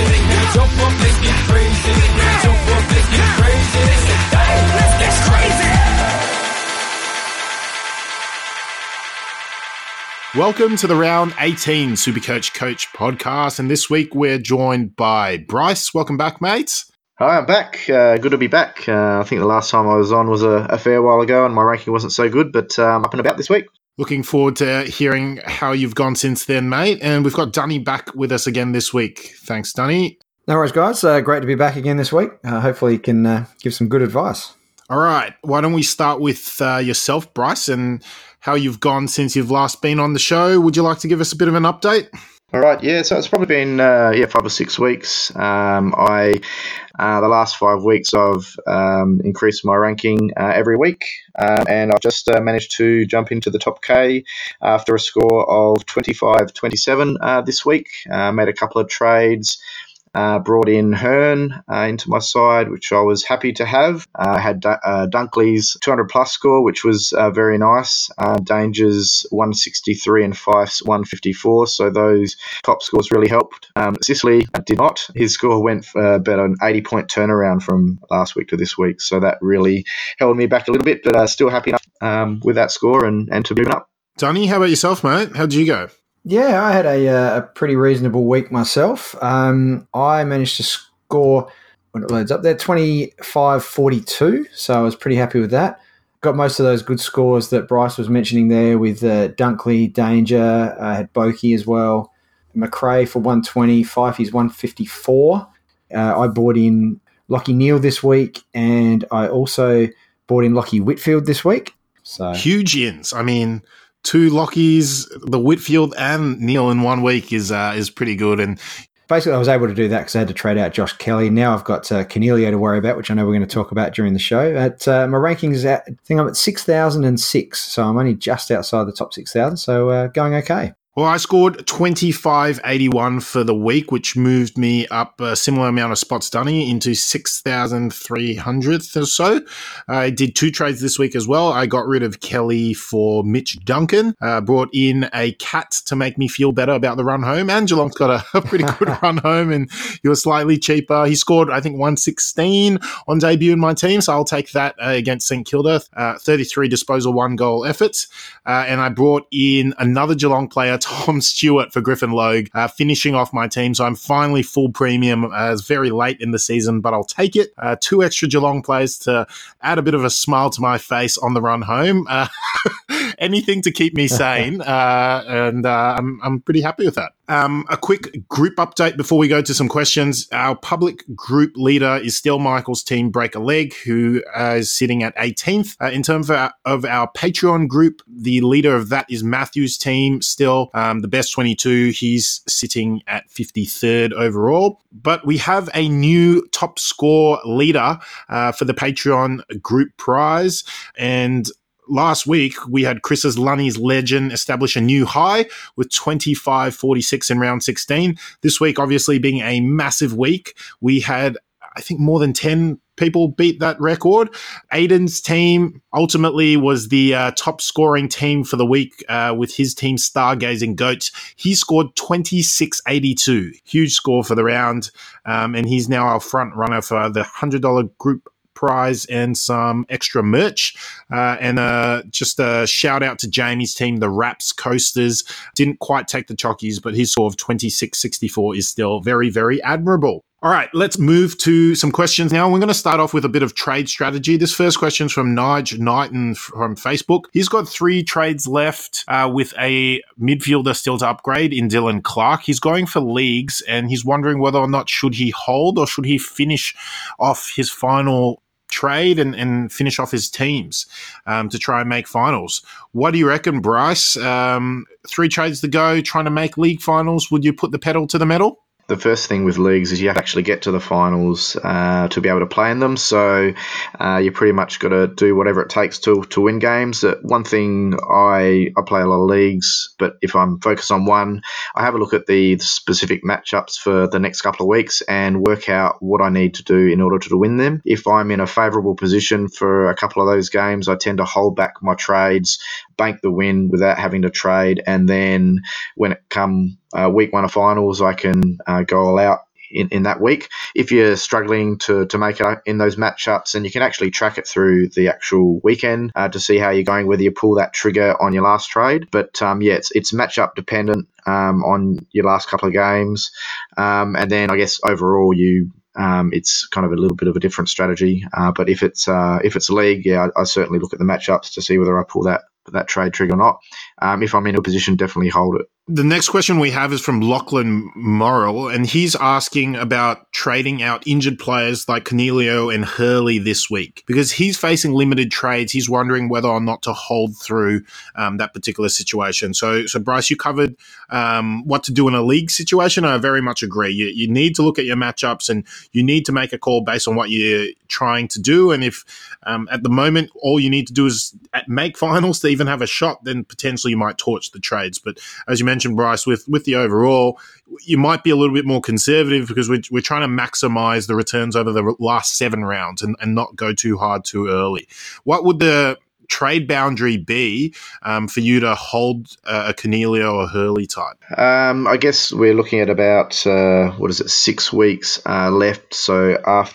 crazy. Jump up, let's get crazy. Jump up, let's get crazy. Hey, let's get crazy. Welcome to the Round 18 Supercoach Coach podcast, and this week we're joined by Bryce. Welcome back, mate. Hi, I'm back. Good to be back. I think the last time I was on was a fair while ago, and my ranking wasn't so good, but up and about this week. Looking forward to hearing how you've gone since then, mate. And we've got Dunny back with us again this week. Thanks, Dunny. No worries, guys. Great to be back again this week. Hopefully you can give some good advice. All right. Why don't we start with yourself, Bryce, and how you've gone since you've last been on the show. Would you like to give us a bit of an update? All right, yeah. So it's probably been 5 or 6 weeks. The last 5 weeks I've increased my ranking every week, and I've just managed to jump into the top K after a score of 25-27 this week. Made a couple of trades. Brought in Hearn into my side, which I was happy to have. I had Dunkley's 200-plus score, which was very nice. Danger's 163 and Fife's 154, so those top scores really helped. Sicily did not. His score went about an 80-point turnaround from last week to this week, so that really held me back a little bit, but still happy enough with that score and to move up. Dunny, how about yourself, mate? How'd you go? Yeah, I had a pretty reasonable week myself. I managed to score, when it loads up there, 25-42, so I was pretty happy with that. Got most of those good scores that Bryce was mentioning there with Dunkley, Danger. I had Bokey as well. McRae for 120, Fifey's 154. I bought in Lockie Neal this week, and I also bought in Lockie Whitfield this week. So huge ins. I mean, 2 Lockies, the Whitfield and Neal in 1 week is pretty good. And basically, I was able to do that because I had to trade out Josh Kelly. Now I've got Cornelio to worry about, which I know we're going to talk about during the show. My rankings, I think I'm at 6,006, so I'm only just outside the top 6,000, so going okay. Well, I scored 25.81 for the week, which moved me up a similar amount of spots, Dunny, into 6,300 or so. I did 2 trades this week as well. I got rid of Kelly for Mitch Duncan, brought in a Cat to make me feel better about the run home, and Geelong's got a pretty good run home, and he was slightly cheaper. He scored, I think, 116 on debut in my team, so I'll take that against St Kilda. 33 disposal, 1 goal efforts. And I brought in another Geelong player, Tom Stewart, for Griffin Logue, finishing off my team. So I'm finally full premium. It's very late in the season, but I'll take it. 2 extra Geelong players to add a bit of a smile to my face on the run home. Anything to keep me sane, and I'm pretty happy with that. A quick group update before we go to some questions. Our public group leader is still Michael's team, Break a Leg, who is sitting at 18th. In terms of our Patreon group, the leader of that is Matthew's team, still the best 22. He's sitting at 53rd overall. But we have a new top score leader for the Patreon group prize, and last week, we had Chris's Lunny's Legend establish a new high with 25.46 in round 16. This week, obviously, being a massive week, we had, I think, more than 10 people beat that record. Aiden's team ultimately was the top scoring team for the week with his team Stargazing Goats. He scored 26.82. Huge score for the round, and he's now our front runner for the $100 group prize and some extra merch. And just a shout out to Jamie's team, the Raps Coasters. Didn't quite take the chockies, but his score of 26.64 is still very, very admirable. All right, let's move to some questions now. We're going to start off with a bit of trade strategy. This first question is from Nige Knighton from Facebook. He's got 3 trades left with a midfielder still to upgrade in Dylan Clark. He's going for leagues, and he's wondering whether or not should he hold or should he finish off his final trade and finish off his teams to try and make finals. What do you reckon, Bryce? 3 trades to go, trying to make league finals. Would you put the pedal to the metal? The first thing with leagues is you have to actually get to the finals to be able to play in them. So you pretty much got to do whatever it takes to win games. One thing, I play a lot of leagues, but if I'm focused on one, I have a look at the specific matchups for the next couple of weeks and work out what I need to do in order to win them. If I'm in a favourable position for a couple of those games, I tend to hold back my trades, bank the win without having to trade, and then when it come week 1 of finals, I can go all out in that week. If you're struggling to make it in those matchups, then you can actually track it through the actual weekend to see how you're going, whether you pull that trigger on your last trade. But it's matchup dependent on your last couple of games, and then I guess overall it's kind of a little bit of a different strategy. But if it's a league, I certainly look at the matchups to see whether I pull that trade trigger or not. If I'm in a position, definitely hold it. The next question we have is from Lachlan Morrill, and he's asking about trading out injured players like Cornelio and Hurley this week. Because he's facing limited trades, he's wondering whether or not to hold through that particular situation. So Bryce, you covered what to do in a league situation. I very much agree. You need to look at your matchups and you need to make a call based on what you're trying to do. And if at the moment all you need to do is make finals to even have a shot, then potentially you might torch the trades. But as you mentioned, Bryce, with the overall, you might be a little bit more conservative because we're trying to maximize the returns over the last 7 rounds and not go too hard too early. What would the trade boundary be for you to hold a Cornelio or Hurley type? I guess we're looking at about 6 weeks left. So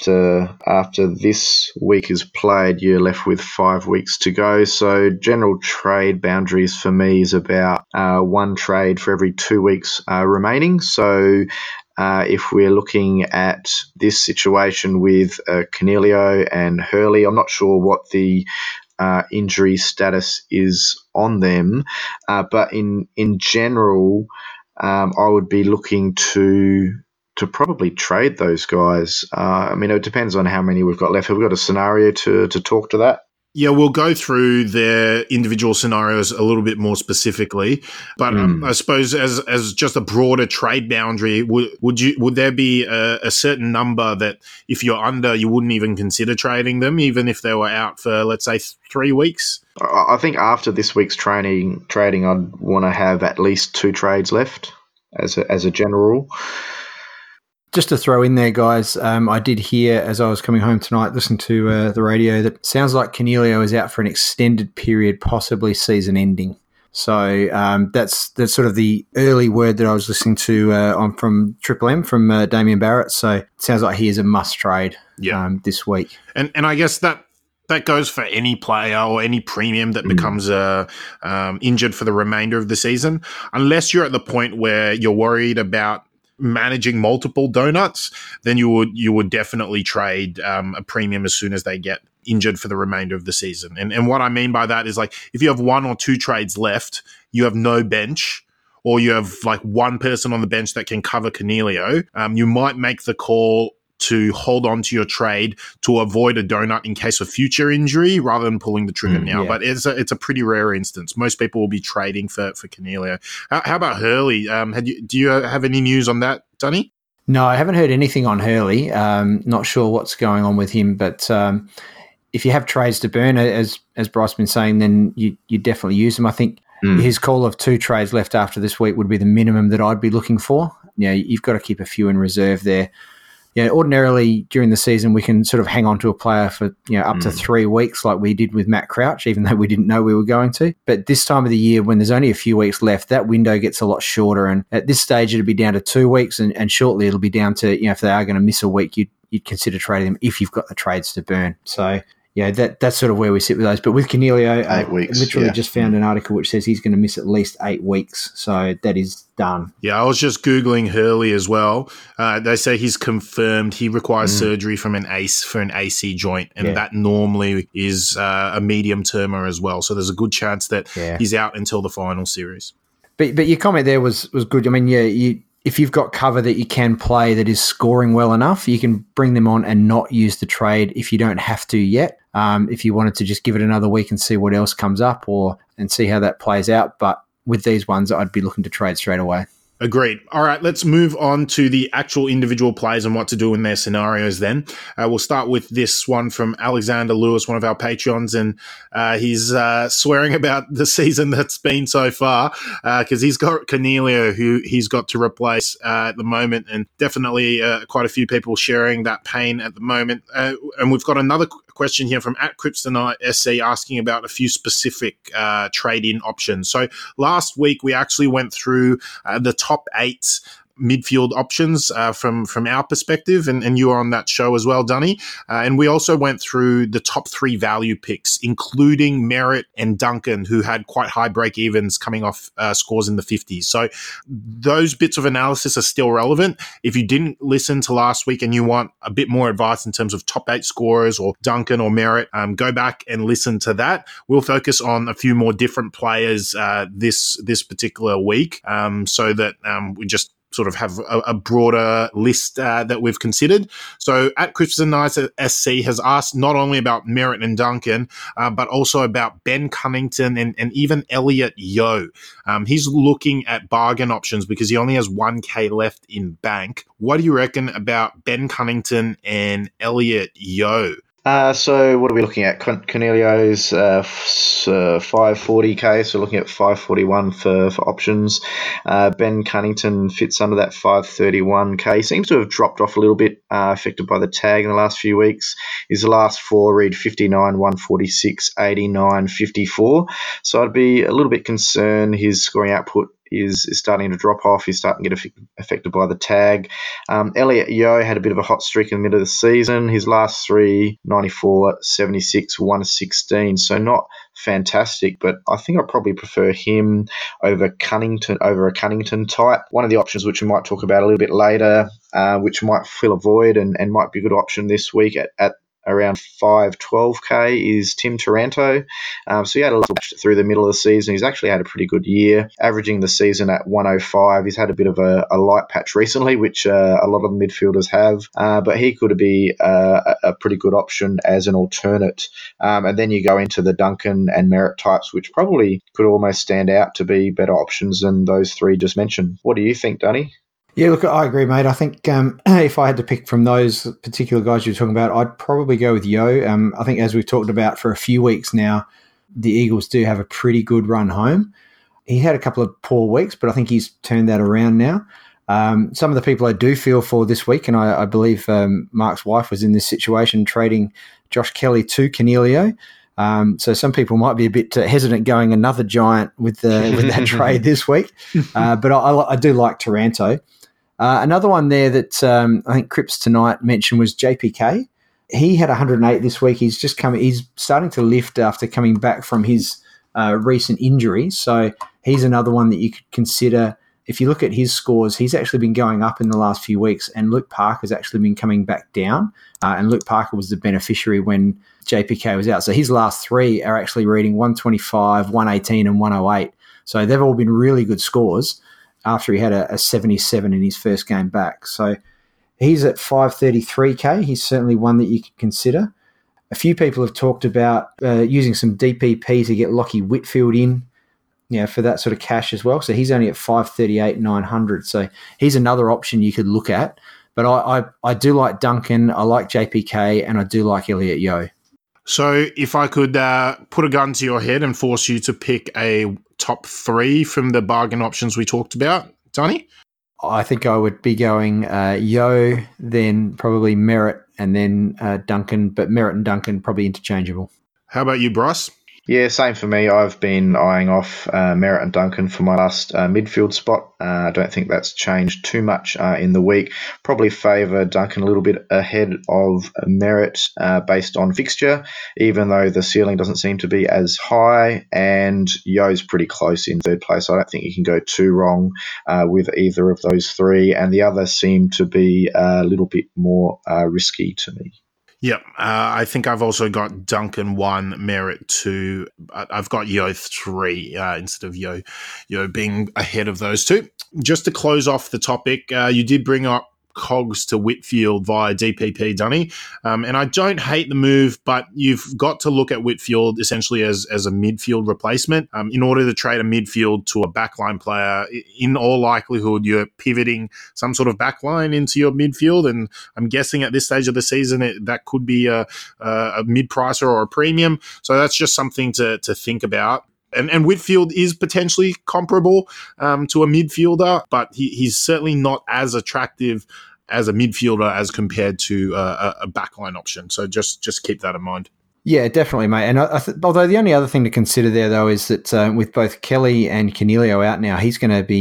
after this week is played, you're left with 5 weeks to go. So general trade boundaries for me is about 1 trade for every 2 weeks remaining. So if we're looking at this situation with Cornelio and Hurley, I'm not sure what the injury status is on them, but in general, I would be looking to probably trade those guys. It depends on how many we've got left. Have we got a scenario to talk to that? Yeah, we'll go through their individual scenarios a little bit more specifically, but I suppose as just a broader trade boundary, would there be a certain number that if you're under, you wouldn't even consider trading them, even if they were out for, let's say, 3 weeks? I think after this week's trading, I'd want to have at least 2 trades left as a general rule. Just to throw in there, guys, I did hear as I was coming home tonight, listening to the radio, that sounds like Cornelio is out for an extended period, possibly season ending. So that's sort of the early word that I was listening to from Triple M, from Damien Barrett. So it sounds like he is a must trade this week. And I guess that goes for any player or any premium that becomes injured for the remainder of the season, unless you're at the point where you're worried about managing multiple donuts, then you would definitely trade a premium as soon as they get injured for the remainder of the season. And what I mean by that is, like, if you have 1 or 2 trades left, you have no bench, or you have like 1 person on the bench that can cover Cornelio, you might make the call to hold on to your trade to avoid a donut in case of future injury rather than pulling the trigger now. Yeah. But it's a pretty rare instance. Most people will be trading for Cornelio. How about Hurley? Do you have any news on that, Dunny? No, I haven't heard anything on Hurley. Not sure what's going on with him, but if you have trades to burn, as Bryce has been saying, then you definitely use them. I think his call of 2 trades left after this week would be the minimum that I'd be looking for. You've got to keep a few in reserve there. Ordinarily during the season we can sort of hang on to a player for up to 3 weeks, like we did with Matt Crouch, even though we didn't know we were going to. But this time of the year, when there's only a few weeks left, that window gets a lot shorter. And at this stage, it'll be down to 2 weeks, and shortly it'll be down to if they are going to miss a week, you'd consider trading them if you've got the trades to burn. So that's sort of where we sit with those. But with Cornelio, 8 weeks. Literally just found an article which says he's going to miss at least 8 weeks. So that is done. Yeah, I was just Googling Hurley as well. They say he's confirmed he requires surgery for an AC joint, and that normally is a medium termer as well. So there's a good chance that he's out until the final series. But your comment there was good. I mean, if you've got cover that you can play that is scoring well enough, you can bring them on and not use the trade if you don't have to yet. If you wanted to just give it another week and see what else comes up and see how that plays out. But with these ones, I'd be looking to trade straight away. Agreed. All right, let's move on to the actual individual players and what to do in their scenarios then. We'll start with this one from Alexander Lewis, one of our Patreons, and he's swearing about the season that's been so far because he's got Cornelio, who he's got to replace at the moment, and definitely quite a few people sharing that pain at the moment. And we've got another question here from @Kryptonite asking about a few specific trade-in options. So last week we actually went through the top 8 midfield options from our perspective, and you were on that show as well, Dunny. And we also went through the top 3 value picks, including Merritt and Duncan, who had quite high break-evens coming off scores in the 50s. So those bits of analysis are still relevant. If you didn't listen to last week and you want a bit more advice in terms of top 8 scorers or Duncan or Merritt, go back and listen to that. We'll focus on a few more different players this particular week, so that we just sort of have a broader list that we've considered. So at Christian Knights SC has asked not only about Merritt and Duncan, but also about Ben Cunnington and even Elliot Yeo. He's looking at bargain options because he only has 1K left in bank. What do you reckon about Ben Cunnington and Elliot Yeo? So what are we looking at? Cornelio's 540k, so looking at 541 for options. Ben Cunnington fits under that 531k. Seems to have dropped off a little bit, affected by the tag in the last few weeks. His last 4 read 59, 146, 89, 54. So I'd be a little bit concerned his scoring output is starting to drop off. He's starting to get affected by the tag. Elliot Yeo had a bit of a hot streak in the middle of the season. His last 3, 94, 76, 116. So not fantastic, but I think I probably prefer him over a Cunnington type. One of the options which we might talk about a little bit later, which might fill a void and might be a good option this week at around 512k is Tim Taranto. So he had a little through the middle of the season. He's actually had a pretty good year, averaging the season at 105. He's had a bit of a light patch recently, which a lot of the midfielders have, but he could be a pretty good option as an alternate. And then you go into the Duncan and Merritt types, which probably could almost stand out to be better options than those 3 just mentioned. What do you think, Dunny? Yeah, look, I agree, mate. I think if I had to pick from those particular guys you were talking about, I'd probably go with Yeo. I think as we've talked about for a few weeks now, the Eagles do have a pretty good run home. He had a couple of poor weeks, but I think he's turned that around now. Some of the people I do feel for this week, and I believe Mark's wife was in this situation, trading Josh Kelly to Cornelio. So some people might be a bit hesitant going another giant with that trade this week. But I do like Taranto. Another one there that I think Cripps tonight mentioned was JPK. He had 108 this week. He's starting to lift after coming back from his recent injury. So he's another one that you could consider. If you look at his scores, he's actually been going up in the last few weeks, and Luke Parker's actually been coming back down. And Luke Parker was the beneficiary when JPK was out. So his last 3 are actually reading 125, 118, and 108. So they've all been really good scores after he had a 77 in his first game back. So he's at 533k. He's certainly one that you could consider. A few people have talked about using some DPP to get Lockie Whitfield in, for that sort of cash as well. So he's only at 538, 900. So he's another option you could look at. But I do like Duncan, I like JPK, and I do like Elliot Yeo. So if I could put a gun to your head and force you to pick a top 3 from the bargain options we talked about, Tony? I think I would be going Yeo, then probably Merritt, and then Duncan. But Merritt and Duncan probably interchangeable. How about you, Bryce? Yeah, same for me. I've been eyeing off Merritt and Duncan for my last midfield spot. I don't think that's changed too much in the week. Probably favour Duncan a little bit ahead of Merritt based on fixture, even though the ceiling doesn't seem to be as high, and Yeo's pretty close in third place. I don't think you can go too wrong with either of those 3, and the others seem to be a little bit more risky to me. Yep. I think I've also got Duncan 1, Merritt 2. I've got Yeo 3 instead of Yeo being ahead of those 2. Just to close off the topic, you did bring up Cogs to Whitfield via DPP, Dunny. And I don't hate the move, but you've got to look at Whitfield essentially as a midfield replacement. In order to trade a midfield to a backline player, in all likelihood, you're pivoting some sort of backline into your midfield. And I'm guessing at this stage of the season, that could be a mid-pricer or a premium. So that's just something to think about. And Whitfield is potentially comparable to a midfielder, but he's certainly not as attractive as a midfielder as compared to a backline option. So just keep that in mind. Yeah, definitely, mate. And although the only other thing to consider there, though, is that with both Kelly and Cornelio out now, he's going to be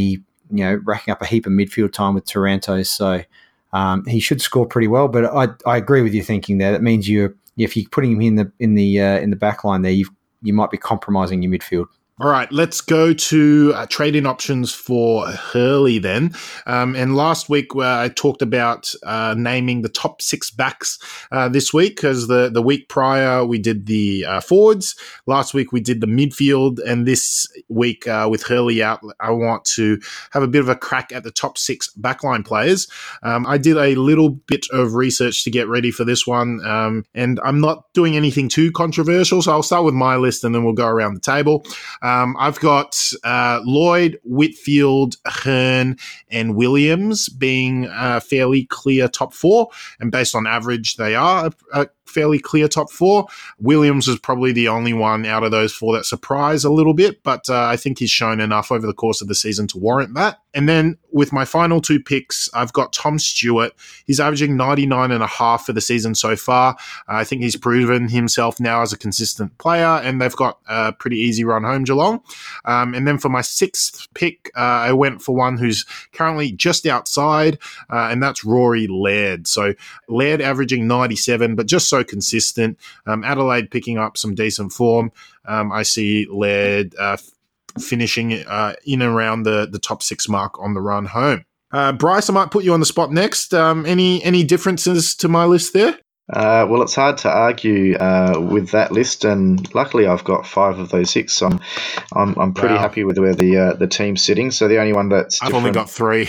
racking up a heap of midfield time with Taranto. So he should score pretty well. But I agree with your thinking there. That means if you're putting him in the back line there, you might be compromising your midfield. All right, let's go to trade-in options for Hurley then. And last week I talked about naming the top 6 backs this week, because the week prior we did the forwards. Last week we did the midfield, and this week with Hurley out, I want to have a bit of a crack at the top 6 backline players. I did a little bit of research to get ready for this one, and I'm not doing anything too controversial, so I'll start with my list and then we'll go around the table. I've got Lloyd, Whitfield, Hearn, and Williams being fairly clear top 4. And based on average, they are a fairly clear top 4. Williams is probably the only one out of those 4 that surprised a little bit, but I think he's shown enough over the course of the season to warrant that. And then with my final 2 picks, I've got Tom Stewart. He's averaging 99.5 for the season so far. I think he's proven himself now as a consistent player, and they've got a pretty easy run home, Geelong. And then for my 6th pick, I went for one who's currently just outside, and that's Rory Laird. So Laird averaging 97, but just so consistent. Adelaide picking up some decent form. I see Laird finishing in and around the top 6 mark on the run home. Bryce, I might put you on the spot next. Any differences to my list there? Well, it's hard to argue with that list, and luckily I've got 5 of those 6. So I'm pretty happy with where the team's sitting. So the only one that's I've only got 3.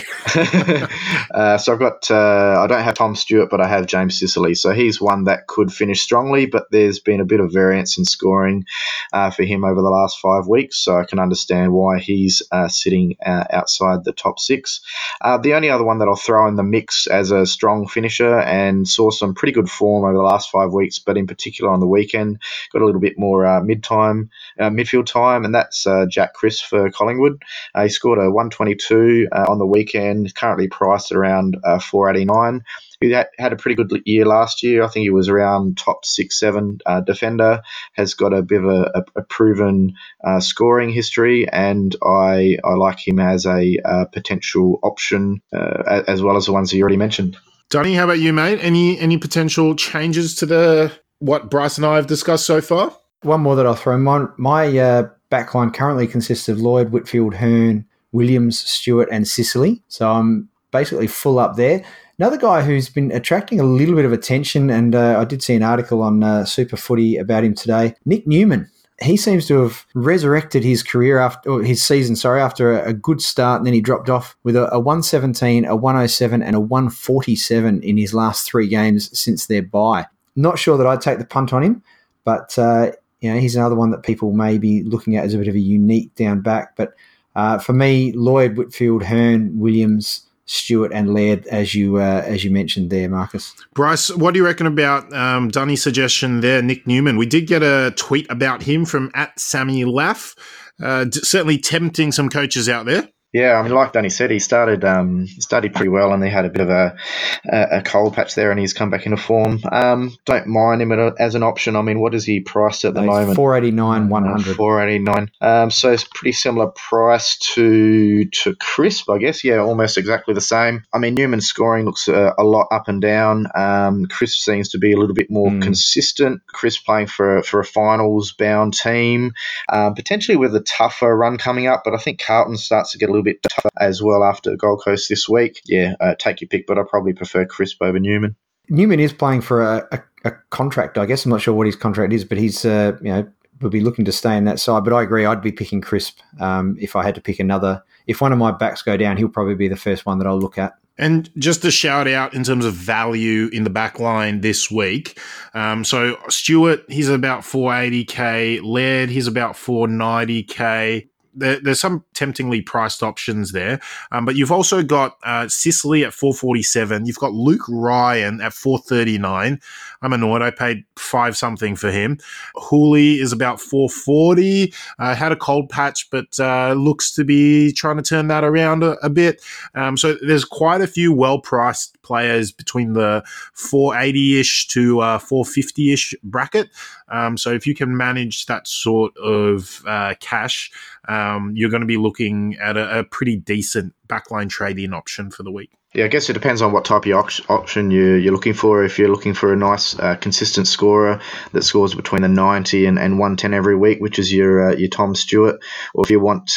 So I've got I don't have Tom Stewart, but I have James Sicily. So he's one that could finish strongly, but there's been a bit of variance in scoring for him over the last 5 weeks. So I can understand why he's sitting outside the top 6. The only other one that I'll throw in the mix as a strong finisher and saw some pretty good form over the last 5 weeks, but in particular on the weekend, got a little bit more midfield time, and that's Jack Crisp for Collingwood. He scored a 122 on the weekend, currently priced at around 489. He had a pretty good year last year. I think he was around top 6-7 defender, has got a bit of a proven scoring history, and I like him as a potential option as well as the ones that you already mentioned. Donnie, how about you, mate? Any potential changes to what Bryce and I have discussed so far? One more that I'll throw. My backline currently consists of Lloyd, Whitfield, Hearn, Williams, Stewart, and Sicily. So I'm basically full up there. Another guy who's been attracting a little bit of attention, and I did see an article on Super Footy about him today, Nick Newman. He seems to have resurrected his career after a good start, and then he dropped off with a 117, a 107, and a 147 in his last 3 games since their bye. Not sure that I'd take the punt on him, but he's another one that people may be looking at as a bit of a unique down back. But for me, Lloyd, Whitfield, Hearn, Williams, Stewart, and Laird, as you mentioned there, Marcus. Bryce, what do you reckon about Dunny's suggestion there, Nick Newman? We did get a tweet about him from @SammyLaff, certainly tempting some coaches out there. Yeah, I mean, like Danny said, he started pretty well, and he had a bit of a cold patch there, and he's come back into form. Don't mind him as an option. I mean, what is he priced at the moment? 489, 100. 489. So it's pretty similar price to Crisp, I guess. Yeah, almost exactly the same. I mean, Newman's scoring looks a lot up and down. Crisp seems to be a little bit more consistent. Crisp playing for a finals-bound team, potentially with a tougher run coming up, but I think Carlton starts to get a little bit tougher as well after Gold Coast this week. Yeah, take your pick, but I probably prefer Crisp over Newman. Newman is playing for a contract, I guess. I'm not sure what his contract is, but he's will be looking to stay in that side. But I agree, I'd be picking Crisp if I had to pick another. If one of my backs go down, he'll probably be the first one that I'll look at. And just to shout out in terms of value in the back line this week. So Stewart, he's about 480k. Laird, he's about 490k. There's some temptingly priced options there. But you've also got Sicily at 447. You've got Luke Ryan at 439. I'm annoyed. I paid 5 something for him. Hooley is about 440. Had a cold patch, but looks to be trying to turn that around a bit. So there's quite a few well-priced players between the 480-ish to 450-ish bracket. So if you can manage that sort of cash, you're going to be looking at a pretty decent backline trade-in option for the week. Yeah, I guess it depends on what type of option you're looking for. If you're looking for a nice, consistent scorer that scores between the 90 and 110 every week, which is your Tom Stewart, or if you want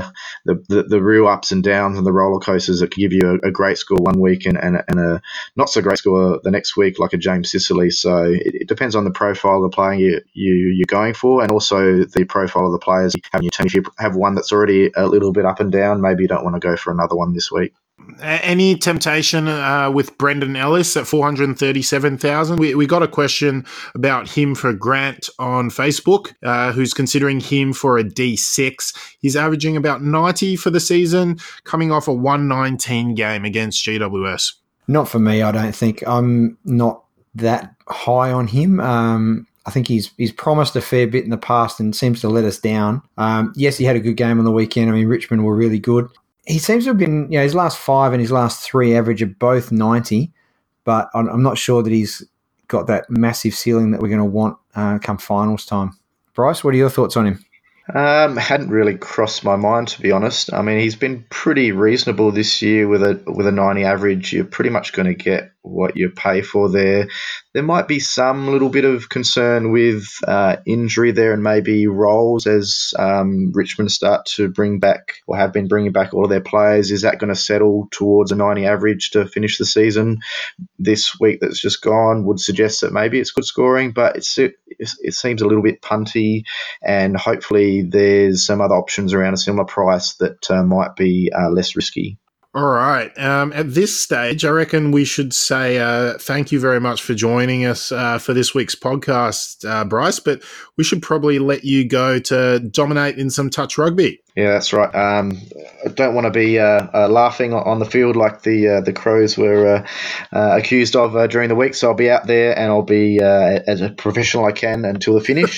the real ups and downs and the roller coasters that could give you a great score one week and a not so great score the next week, like a James Sicily. So it depends on the profile of the player you're going for, and also the profile of the players you have in your team. If you have one that's already a little bit up and down, maybe you don't want to go for another one this week. Any temptation with Brendan Ellis at 437,000? We got a question about him for Grant on Facebook, who's considering him for a D6. He's averaging about 90 for the season, coming off a 119 game against GWS. Not for me, I don't think. I'm not that high on him. I think he's promised a fair bit in the past and seems to let us down. Yes, he had a good game on the weekend. I mean, Richmond were really good. He seems to have been, his last 5 and his last 3 average are both 90, but I'm not sure that he's got that massive ceiling that we're going to want come finals time. Bryce, what are your thoughts on him? Hadn't really crossed my mind, to be honest. I mean, he's been pretty reasonable this year with a 90 average. You're pretty much going to get what you pay for there. There might be some little bit of concern with injury there and maybe roles as Richmond start to bring back or have been bringing back all of their players. Is that going to settle towards a 90 average to finish the season? This week that's just gone would suggest that maybe it's good scoring, but it seems a little bit punty, and hopefully there's some other options around a similar price that might be less risky. All right. At this stage, I reckon we should say thank you very much for joining us for this week's podcast, Bryce, but we should probably let you go to dominate in some touch rugby. Yeah, that's right. I don't want to be laughing on the field like the Crows were accused of during the week, so I'll be out there and I'll be as a professional I can until the finish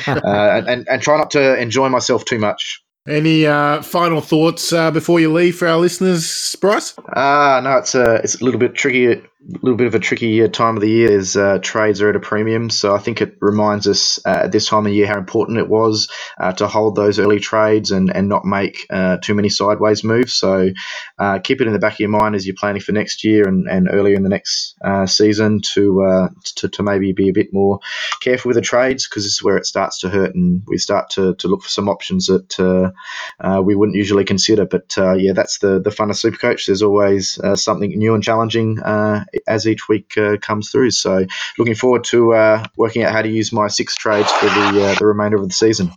and try not to enjoy myself too much. Any final thoughts before you leave for our listeners, Bryce? No, it's a little bit tricky. A little bit of a tricky time of the year. There's trades are at a premium, so I think it reminds us at this time of year how important it was to hold those early trades and not make too many sideways moves. So keep it in the back of your mind as you're planning for next year and earlier in the next season to maybe be a bit more careful with the trades, because this is where it starts to hurt and we start to look for some options that we wouldn't usually consider. But that's the fun of Supercoach. There's always something new and challenging as each week comes through. So looking forward to working out how to use my 6 trades for the remainder of the season.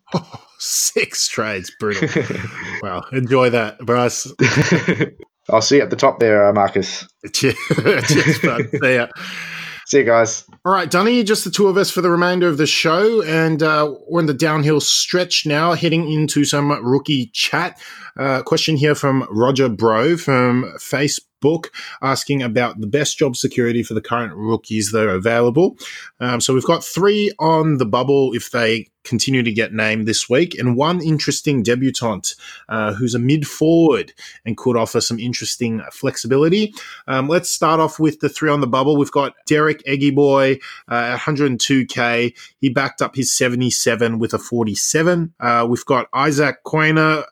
6 trades, brutal. Well, enjoy that, Bryce. I'll see you at the top there, Marcus. Cheers, bud. See ya. See you guys. All right, Dunny, just the two of us for the remainder of the show, and we're in the downhill stretch now, heading into some rookie chat. Question here from Roger Bro from Facebook, asking about the best job security for the current rookies that are available. So we've got 3 on the bubble if they continue to get named this week, and 1 interesting debutant who's a mid-forward and could offer some interesting flexibility. Let's start off with the 3 on the bubble. We've got Derek Eggyboy, 102K. He backed up his 77 with a 47. We've got Isaac Quainer,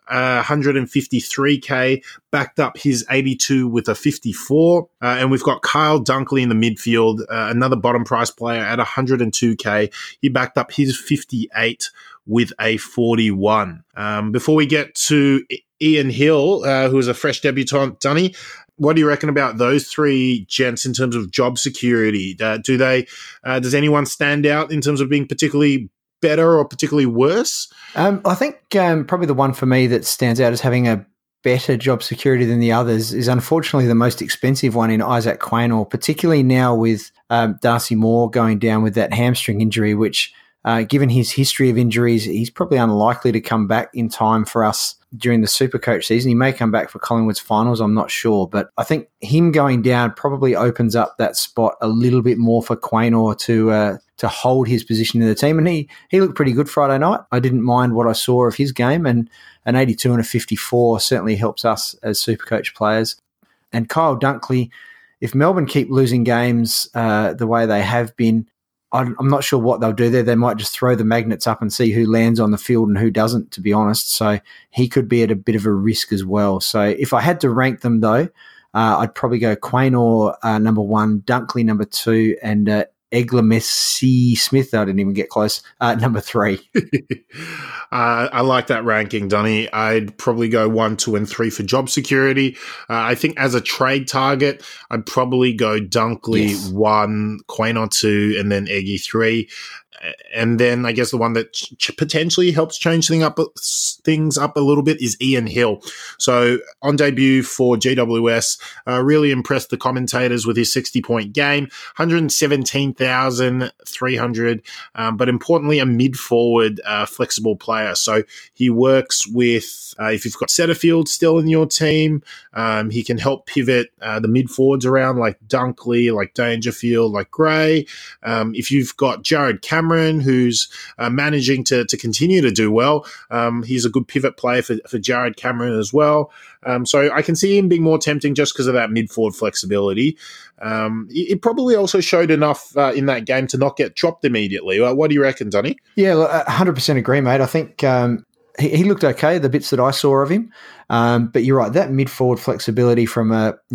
153K, backed up his 82 with a 54. And we've got Kyle Dunkley in the midfield, another bottom price player at 102K. He backed up his 58 with a 41. Before we get to Ian Hill, who is a fresh debutant, Dunny, what do you reckon about those 3 gents in terms of job security? Does anyone stand out in terms of being particularly better or particularly worse? I think probably the one for me that stands out as having a better job security than the others is unfortunately the most expensive one in Isaac Quaynor, particularly now with Darcy Moore going down with that hamstring injury, which given his history of injuries, he's probably unlikely to come back in time for us during the Supercoach season. He may come back for Collingwood's finals, I'm not sure. But I think him going down probably opens up that spot a little bit more for Quaynor to hold his position in the team. And he looked pretty good Friday night. I didn't mind what I saw of his game, and an 82 and a 54 certainly helps us as Supercoach players. And Kyle Dunkley, if Melbourne keep losing games the way they have been, I'm not sure what they'll do there. They might just throw the magnets up and see who lands on the field and who doesn't, to be honest. So he could be at a bit of a risk as well. So if I had to rank them, though, I'd probably go Quaynor number 1, Dunkley number 2, and Eglamesi Smith, I didn't even get close, number 3. I like that ranking, Dunny. I'd probably go 1, 2, and 3 for job security. I think as a trade target, I'd probably go Dunkley 1, Quaynor 2, and then Eggy 3. And then I guess the one that potentially helps change things up a little bit is Ian Hill. So on debut for GWS, really impressed the commentators with his 60-point game, 117,300, but importantly, a mid-forward flexible player. So he works with, if you've got Setterfield still in your team, he can help pivot the mid-forwards around like Dunkley, like Dangerfield, like Gray. If you've got Jared Cameron, who's managing to continue to do well. He's a good pivot player for Jared Cameron as well. So I can see him being more tempting just because of that mid-forward flexibility. It probably also showed enough in that game to not get dropped immediately. What do you reckon, Donny? Yeah, 100% agree, mate. I think he looked okay, the bits that I saw of him. But you're right, that mid-forward flexibility from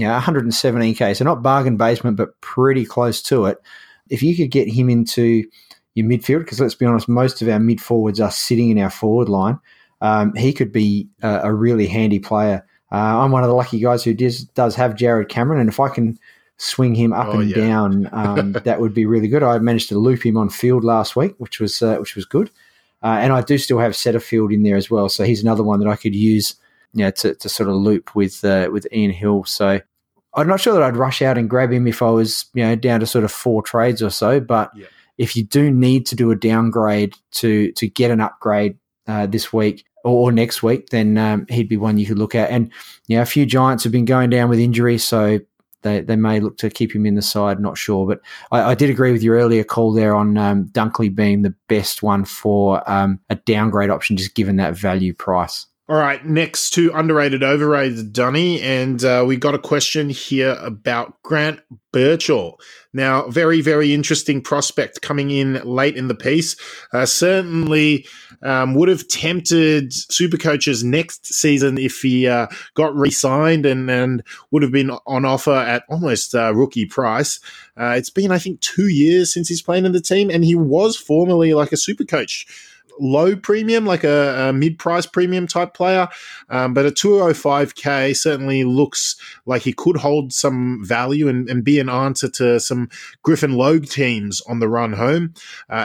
117K, so not bargain basement, but pretty close to it. If you could get him into your midfield, because let's be honest, most of our mid-forwards are sitting in our forward line, he could be a really handy player. I'm one of the lucky guys who does have Jared Cameron, and if I can swing him up and down, that would be really good. I managed to loop him on field last week, which was good. And I do still have Setterfield in there as well, so he's another one that I could use, to sort of loop with Ian Hill. So I'm not sure that I'd rush out and grab him if I was down to sort of 4 trades or so, but if you do need to do a downgrade to get an upgrade this week or next week, then he'd be one you could look at. And a few Giants have been going down with injury, so they may look to keep him in the side, not sure. But I did agree with your earlier call there on Dunkley being the best one for a downgrade option, just given that value price. All right, next to underrated, overrated, Dunny, and we got a question here about Grant Birchall. Now, very, very interesting prospect coming in late in the piece. Certainly would have tempted Supercoaches next season if he got re-signed and would have been on offer at almost rookie price. It's been, I think, 2 years since he's played in the team, and he was formerly like a Supercoach low premium, like a mid-price premium type player. But at 205K certainly looks like he could hold some value and be an answer to some Griffin Logue teams on the run home.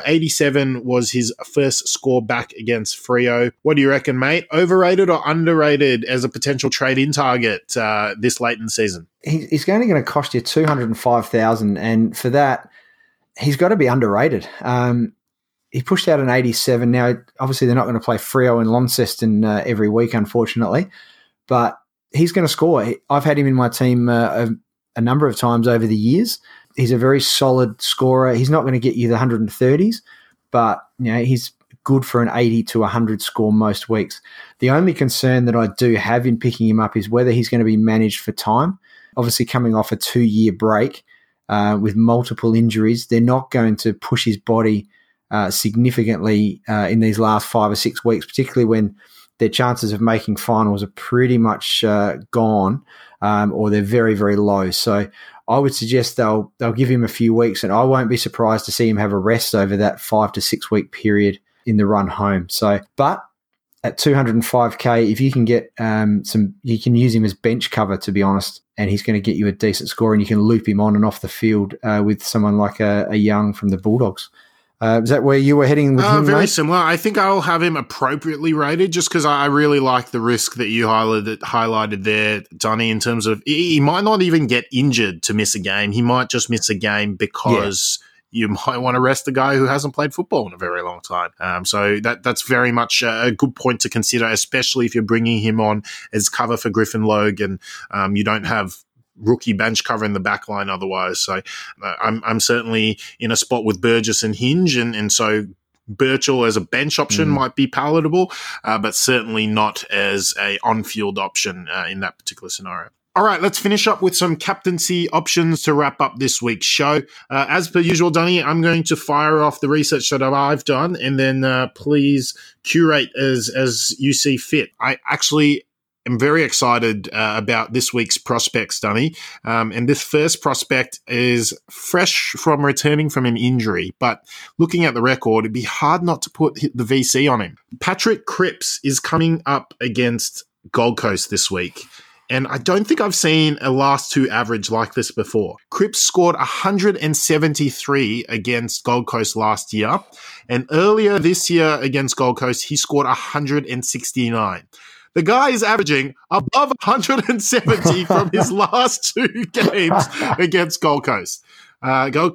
87 was his first score back against Freo. What do you reckon, mate? Overrated or underrated as a potential trade-in target this late in the season? He's only going to cost you $205,000, and for that, he's got to be underrated. He pushed out an 87. Now, obviously, they're not going to play Freo and Launceston every week, unfortunately, but he's going to score. I've had him in my team a number of times over the years. He's a very solid scorer. He's not going to get you the 130s, but he's good for an 80 to 100 score most weeks. The only concern that I do have in picking him up is whether he's going to be managed for time. Obviously, coming off a 2-year break with multiple injuries, they're not going to push his body significantly in these last 5 or 6 weeks, particularly when their chances of making finals are pretty much gone, or they're very, very low. So I would suggest they'll give him a few weeks, and I won't be surprised to see him have a rest over that 5 to 6 week period in the run home. So, but at 205K, if you can get you can use him as bench cover, to be honest, and he's going to get you a decent score, and you can loop him on and off the field with someone like a Young from the Bulldogs. Is that where you were heading with him, Very mate? similar. I think I'll have him appropriately rated just because I really like the risk that you highlighted there, Donny, in terms of he might not even get injured to miss a game. He might just miss a game because you might want to rest a guy who hasn't played football in a very long time. So that's very much a good point to consider, especially if you're bringing him on as cover for Griffin Logue and you don't have rookie bench cover in the back line otherwise. So I'm certainly in a spot with Burgess and Hinge, and so Birchall as a bench option might be palatable, but certainly not as a on-field option in that particular scenario. All right, let's finish up with some captaincy options to wrap up this week's show. As per usual, Donny, I'm going to fire off the research that I've done, and then please curate as you see fit. I actually am very excited about this week's prospects, Donny. And this first prospect is fresh from returning from an injury, but looking at the record, it'd be hard not to put the VC on him. Patrick Cripps is coming up against Gold Coast this week. And I don't think I've seen a last two average like this before. Cripps scored 173 against Gold Coast last year. And earlier this year against Gold Coast, he scored 169. The guy is averaging above 170 from his last two games against Gold Coast. It'd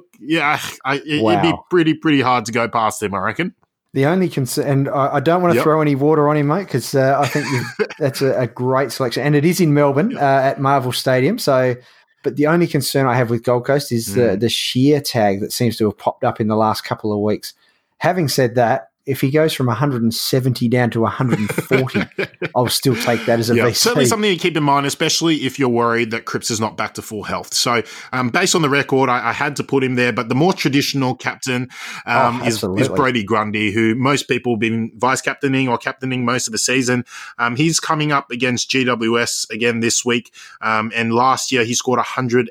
be pretty hard to go past him, I reckon. The only concern, and I don't want to throw any water on him, mate, because I think that's a great selection. And it is in Melbourne at Marvel Stadium. So, but the only concern I have with Gold Coast is the sheer tag that seems to have popped up in the last couple of weeks. Having said that, if he goes from 170 down to 140, I'll still take that as a VC. Certainly something to keep in mind, especially if you're worried that Cripps is not back to full health. So based on the record, I had to put him there, but the more traditional captain is Brodie Grundy, who most people have been vice-captaining or captaining most of the season. He's coming up against GWS again this week, and last year he scored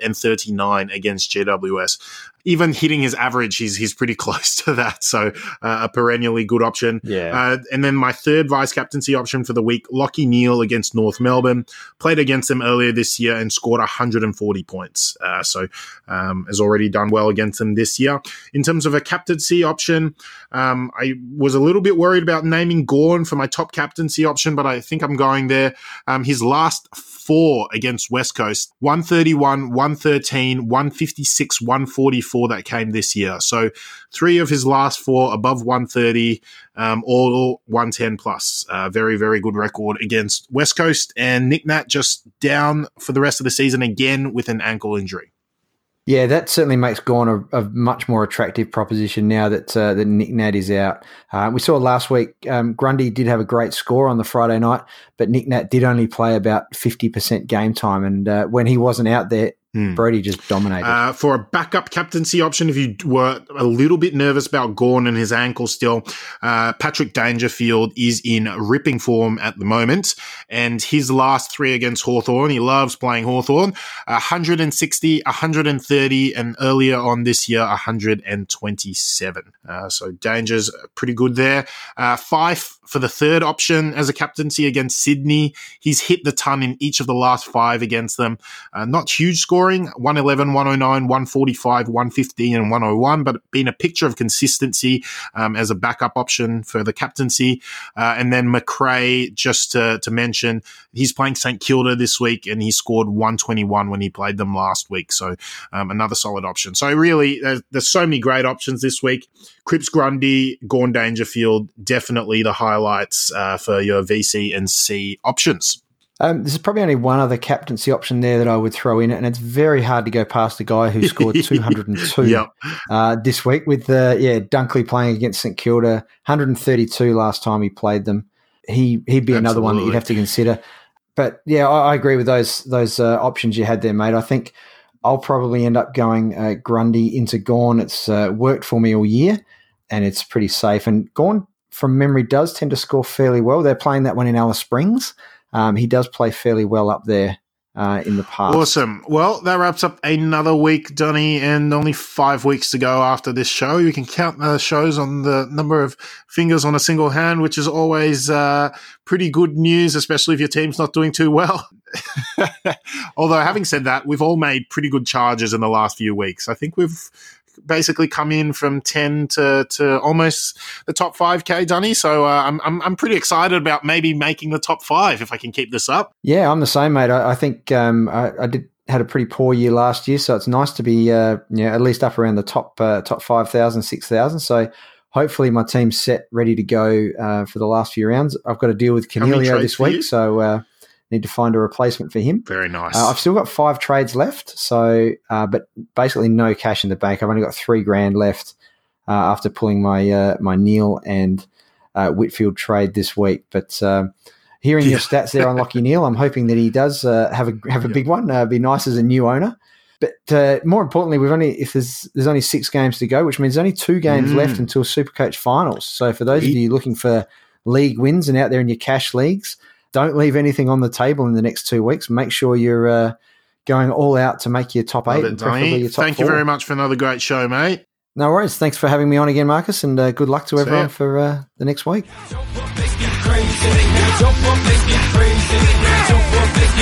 139 against GWS. Even hitting his average, he's pretty close to that. So a perennially good option. Yeah. And then my third vice-captaincy option for the week, Lachie Neale against North Melbourne. Played against them earlier this year and scored 140 points. So has already done well against them this year. In terms of a captaincy option, I was a little bit worried about naming Gawn for my top captaincy option, but I think I'm going there. His last 4 against West Coast, 131, 113, 156, 144 that came this year. So 3 of his last 4 above 130, all 110 plus. Very, very good record against West Coast, and Nick Nat just down for the rest of the season again with an ankle injury. Yeah, that certainly makes Gawn a much more attractive proposition now that Nick Nat is out. We saw last week Grundy did have a great score on the Friday night, but Nick Nat did only play about 50% game time, and when he wasn't out there, Brodie just dominated. For a backup captaincy option, if you were a little bit nervous about Gawn and his ankle still, Patrick Dangerfield is in ripping form at the moment, and his last 3 against Hawthorn, he loves playing Hawthorn, 160, 130, and earlier on this year, 127. So Danger's pretty good there. Fife for the third option as a captaincy against Sydney. He's hit the ton in each of the last 5 against them. Not huge scoring, 111, 109, 145, 115, and 101, but been a picture of consistency as a backup option for the captaincy. And then McRae, just to mention, he's playing St Kilda this week, and he scored 121 when he played them last week. So another solid option. So really, there's so many great options this week. Cripps, Grundy, Gawn, Dangerfield, definitely the highlights for your VC and C options. There's probably only one other captaincy option there that I would throw in, and it's very hard to go past the guy who scored 202 this week with Dunkley playing against St Kilda, 132 last time he played them. He'd be another one that you'd have to consider. But yeah, I agree with those options you had there, mate. I think I'll probably end up going Grundy into Gawn. It's worked for me all year, and it's pretty safe. And Gawn, from memory, does tend to score fairly well. They're playing that one in Alice Springs. He does play fairly well up there in the past. Awesome. Well, that wraps up another week, Donny, and only 5 weeks to go after this show. You can count the shows on the number of fingers on a single hand, which is always pretty good news, especially if your team's not doing too well. Although, having said that, we've all made pretty good charges in the last few weeks. I think we've basically come in from 10 to almost the top 5K, Donny. So I'm pretty excited about maybe making the top 5 if I can keep this up. Yeah, I'm the same, mate. I think I had a pretty poor year last year, so it's nice to be at least up around the top 5,000, 6,000. So hopefully my team's set, ready to go for the last few rounds. I've got to deal with Canelio this week, so need to find a replacement for him. Very nice. I've still got 5 trades left, so but basically no cash in the bank. I've only got $3,000 left after pulling my Neale and Whitfield trade this week. But hearing your stats there on Lockie Neal, I'm hoping that he does have a big one. Be nice as a new owner. But more importantly, there's only 6 games to go, which means there's only 2 games left until Supercoach finals. So for those of you looking for league wins and out there in your cash leagues, don't leave anything on the table in the next 2 weeks. Make sure you're going all out to make your top 8 and preferably your top 4. Thank you very much for another great show, mate. No worries. Thanks for having me on again, Marcus, and good luck to everyone for the next week. Jump up, let's get crazy. Jump up, let's get crazy. Jump up, let's